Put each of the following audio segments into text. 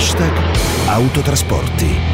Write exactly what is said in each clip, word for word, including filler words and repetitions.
Hashtag Autotrasporti.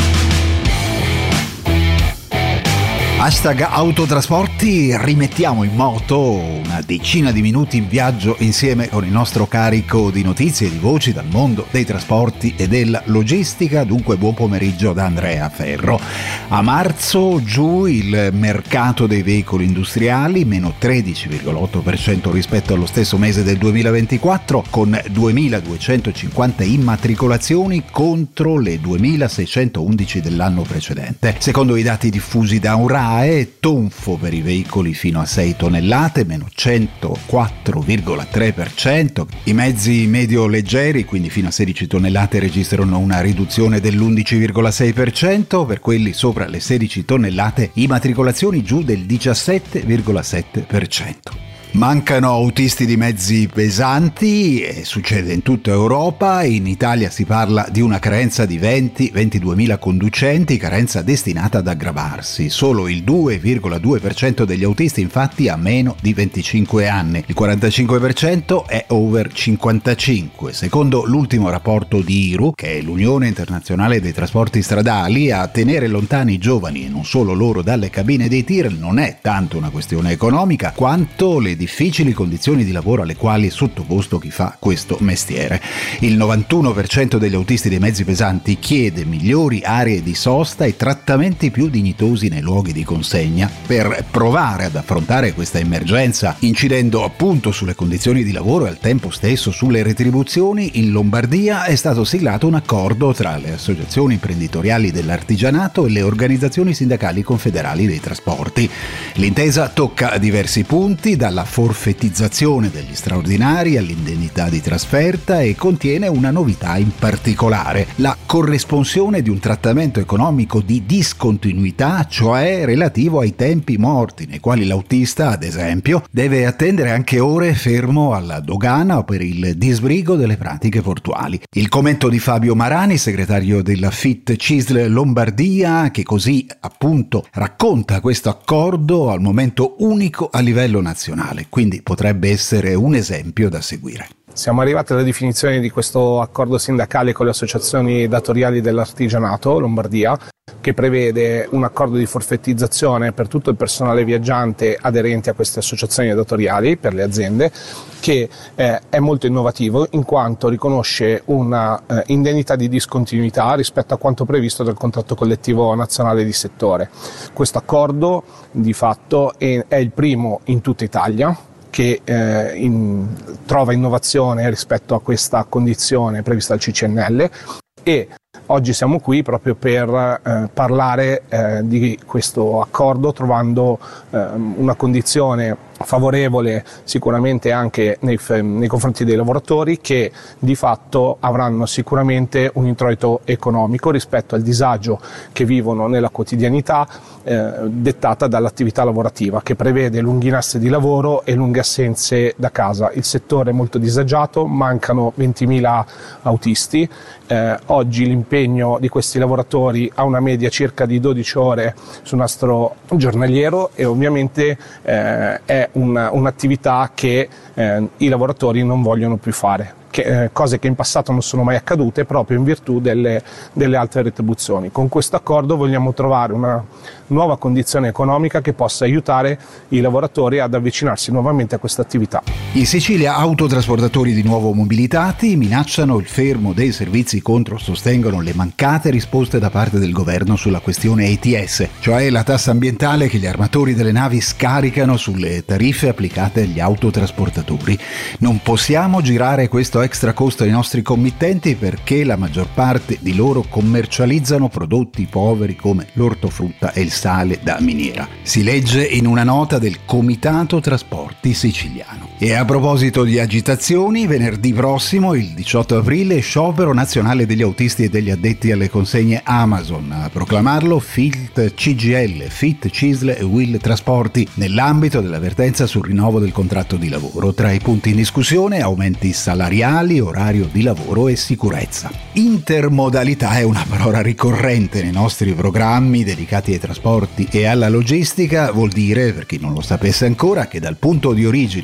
Hashtag Autotrasporti, rimettiamo in moto una decina di minuti in viaggio insieme con il nostro carico di notizie e di voci dal mondo dei trasporti e della logistica. Dunque buon pomeriggio da Andrea Ferro. A marzo giù il mercato dei veicoli industriali, meno tredici virgola otto per cento rispetto allo stesso mese del duemilaventiquattro, con duemiladuecentocinquanta immatricolazioni contro le duemilaseicentoundici dell'anno precedente. Secondo i dati diffusi da Unrae, tonfo per i veicoli fino a sei tonnellate, meno centoquattro virgola tre per cento. I mezzi medio leggeri, quindi fino a sedici tonnellate, registrano una riduzione dell'undici virgola sei per cento. Per quelli sopra le sedici tonnellate, immatricolazioni giù del diciassette virgola sette per cento. Mancano autisti di mezzi pesanti, e succede in tutta Europa. In Italia si parla di una carenza di venti ventiduemila conducenti, carenza destinata ad aggravarsi. Solo il due virgola due per cento degli autisti infatti ha meno di venticinque anni, il quarantacinque per cento è over cinquantacinque. Secondo l'ultimo rapporto di I R U, che è l'Unione Internazionale dei Trasporti Stradali, a tenere lontani i giovani e non solo loro dalle cabine dei tir non è tanto una questione economica quanto le difficili condizioni di lavoro alle quali è sottoposto chi fa questo mestiere. Il novantuno per cento degli autisti dei mezzi pesanti chiede migliori aree di sosta e trattamenti più dignitosi nei luoghi di consegna per provare ad affrontare questa emergenza, incidendo appunto sulle condizioni di lavoro e al tempo stesso sulle retribuzioni. In Lombardia è stato siglato un accordo tra le associazioni imprenditoriali dell'artigianato e le organizzazioni sindacali confederali dei trasporti. L'intesa tocca diversi punti, dalla forfettizzazione degli straordinari all'indennità di trasferta, e contiene una novità in particolare: la corresponsione di un trattamento economico di discontinuità, cioè relativo ai tempi morti, nei quali l'autista, ad esempio, deve attendere anche ore fermo alla dogana o per il disbrigo delle pratiche portuali. Il commento di Fabio Marani, segretario della FIT CISL Lombardia, che così appunto racconta questo accordo al momento unico a livello nazionale. Quindi potrebbe essere un esempio da seguire. Siamo arrivati alla definizione di questo accordo sindacale con le associazioni datoriali dell'artigianato Lombardia, che prevede un accordo di forfettizzazione per tutto il personale viaggiante aderente a queste associazioni datoriali per le aziende, che eh, è molto innovativo in quanto riconosce una eh, indennità di discontinuità rispetto a quanto previsto dal contratto collettivo nazionale di settore. Questo accordo di fatto è, è il primo in tutta Italia, che eh, in, trova innovazione rispetto a questa condizione prevista dal C C N L, e oggi siamo qui proprio per eh, parlare eh, di questo accordo, trovando eh, una condizione favorevole sicuramente anche nei, nei confronti dei lavoratori, che di fatto avranno sicuramente un introito economico rispetto al disagio che vivono nella quotidianità eh, dettata dall'attività lavorativa, che prevede lunghi nastri di lavoro e lunghe assenze da casa. Il settore è molto disagiato, mancano ventimila autisti. Eh, oggi l'impegno di questi lavoratori ha una media circa di dodici ore su nastro giornaliero, e ovviamente eh, è una, un'attività che eh, i lavoratori non vogliono più fare. Che, eh, cose che in passato non sono mai accadute proprio in virtù delle, delle altre retribuzioni. Con questo accordo vogliamo trovare una nuova condizione economica che possa aiutare i lavoratori ad avvicinarsi nuovamente a questa attività. In Sicilia autotrasportatori di nuovo mobilitati minacciano il fermo dei servizi contro sostengono le mancate risposte da parte del governo sulla questione E T S, cioè la tassa ambientale che gli armatori delle navi scaricano sulle tariffe applicate agli autotrasportatori. Non possiamo girare questo extra costo ai nostri committenti perché la maggior parte di loro commercializzano prodotti poveri come l'ortofrutta e il sale da miniera. Si legge in una nota del Comitato Trasporti Siciliano. E a proposito di agitazioni, venerdì prossimo, il diciotto aprile, sciopero nazionale degli autisti e degli addetti alle consegne Amazon. A proclamarlo FIT C G L, FIT CISL e Will Trasporti, nell'ambito dell'avvertenza sul rinnovo del contratto di lavoro. Tra i punti in discussione aumenti salariali, orario di lavoro e sicurezza. Intermodalità è una parola ricorrente nei nostri programmi dedicati ai trasporti e alla logistica. Vuol dire, per chi non lo sapesse ancora, che dal punto di origine a quello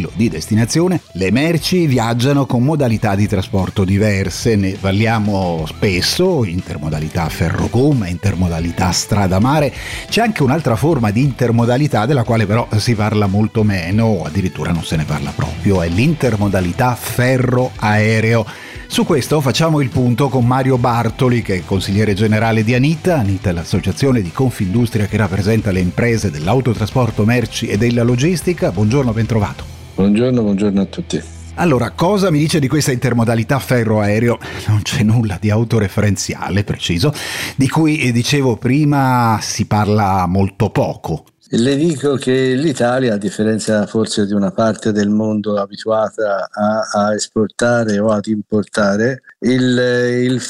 quello di destinazione, le merci viaggiano con modalità di trasporto diverse. Ne parliamo spesso: intermodalità ferro-gomma, intermodalità strada-mare. C'è anche un'altra forma di intermodalità della quale però si parla molto meno, o addirittura non se ne parla proprio, è l'intermodalità ferro-aereo. Su questo facciamo il punto con Mario Bartoli, che è consigliere generale di Anita. Anita è l'associazione di Confindustria che rappresenta le imprese dell'autotrasporto merci e della logistica. Buongiorno, ben trovato. Buongiorno, buongiorno a tutti. Allora, cosa mi dice di questa intermodalità ferro-aereo? Non c'è nulla di autoreferenziale preciso, di cui dicevo prima si parla molto poco. Le dico che l'Italia, a differenza forse di una parte del mondo abituata a, a esportare o ad importare, il, il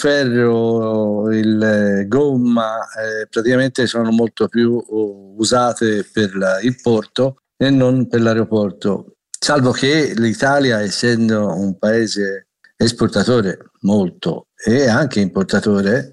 ferro, il gomma eh, praticamente sono molto più usate per la, il porto e non per l'aeroporto, salvo che l'Italia, essendo un paese esportatore molto e anche importatore,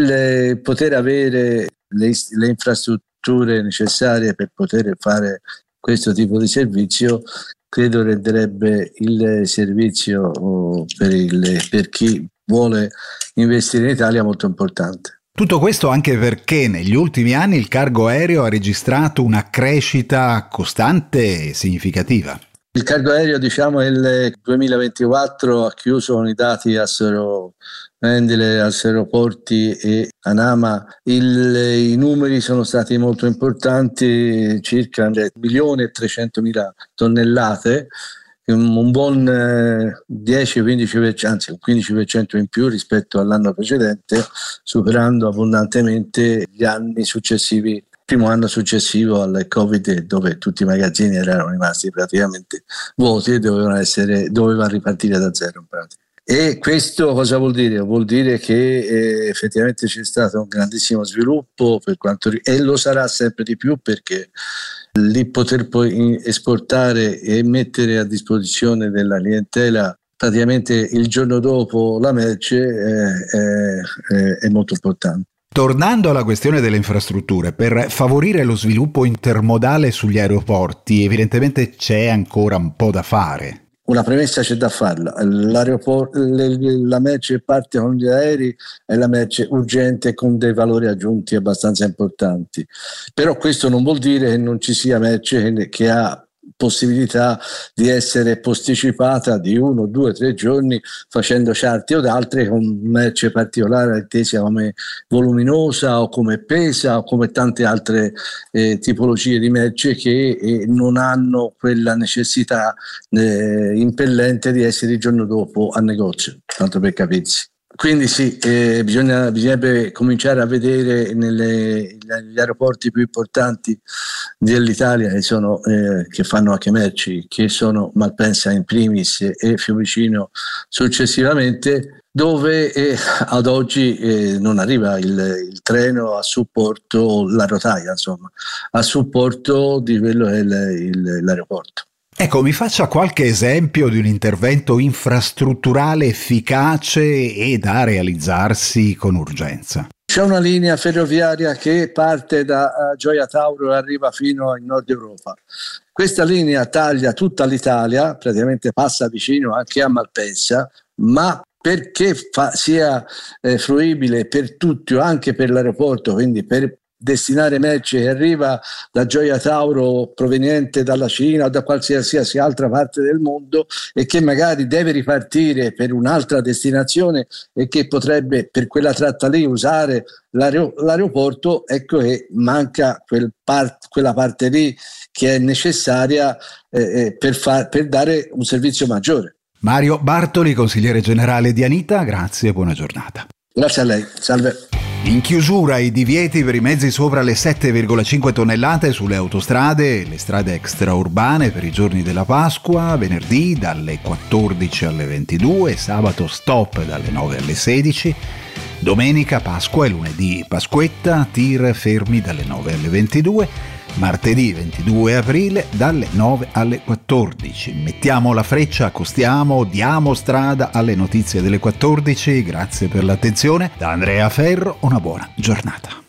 il poter avere le, le infrastrutture necessarie per poter fare questo tipo di servizio credo renderebbe il servizio per, il, per chi vuole investire in Italia molto importante. Tutto questo anche perché negli ultimi anni il cargo aereo ha registrato una crescita costante e significativa. Il cargo aereo, diciamo, il duemilaventiquattro ha chiuso con i dati Assero Mendele, Asseroporti e Anama. Il, I numeri sono stati molto importanti, circa un milione e trecentomila tonnellate, un, un buon eh, dieci quindici per cento, anzi un quindici per cento in più rispetto all'anno precedente, superando abbondantemente gli anni successivi. Primo anno successivo al Covid, dove tutti i magazzini erano rimasti praticamente vuoti e dovevano essere, doveva ripartire da zero in pratica. E questo cosa vuol dire? Vuol dire che eh, effettivamente c'è stato un grandissimo sviluppo per quanto e lo sarà sempre di più, perché lì poter poi esportare e mettere a disposizione della clientela praticamente il giorno dopo la merce eh, eh, è molto importante. Tornando alla questione delle infrastrutture, per favorire lo sviluppo intermodale sugli aeroporti, evidentemente c'è ancora un po' da fare. Una premessa c'è da farla: L'aeroporto, la merce parte con gli aerei è la merce urgente con dei valori aggiunti abbastanza importanti, però questo non vuol dire che non ci sia merce che ha possibilità di essere posticipata di uno, due, tre giorni facendo charter o d'altre con merce particolare intesa come voluminosa o come pesa o come tante altre eh, tipologie di merce che eh, non hanno quella necessità eh, impellente di essere il giorno dopo a negozio, tanto per capirsi. Quindi sì, eh, bisogna, bisognerebbe cominciare a vedere nelle, negli aeroporti più importanti dell'Italia, che, sono, eh, che fanno anche merci, che sono Malpensa in primis e Fiumicino successivamente, dove eh, ad oggi eh, non arriva il, il treno a supporto, la rotaia insomma, a supporto di quello che è il, il, l'aeroporto. Ecco, mi faccia qualche esempio di un intervento infrastrutturale efficace e da realizzarsi con urgenza. C'è una linea ferroviaria che parte da Gioia Tauro e arriva fino in Nord Europa. Questa linea taglia tutta l'Italia, praticamente passa vicino anche a Malpensa, ma perché fa, sia eh, fruibile per tutti, anche per l'aeroporto, quindi per destinare merce che arriva da Gioia Tauro proveniente dalla Cina o da qualsiasi altra parte del mondo e che magari deve ripartire per un'altra destinazione e che potrebbe per quella tratta lì usare l'aer- l'aeroporto, ecco che manca quel part- quella parte lì che è necessaria eh, per, far- per dare un servizio maggiore. Mario Bartoli, consigliere generale di Anita, grazie e buona giornata. Grazie a lei, salve. In chiusura i divieti per i mezzi sopra le sette virgola cinque tonnellate sulle autostrade e le strade extraurbane per i giorni della Pasqua, venerdì dalle quattordici alle ventidue, sabato stop dalle nove alle sedici, domenica Pasqua e lunedì Pasquetta, tir fermi dalle nove alle ventidue, martedì ventidue aprile dalle nove alle quattordici. Mettiamo la freccia, accostiamo, diamo strada alle notizie delle quattordici. Grazie per l'attenzione. Da Andrea Ferro, una buona giornata.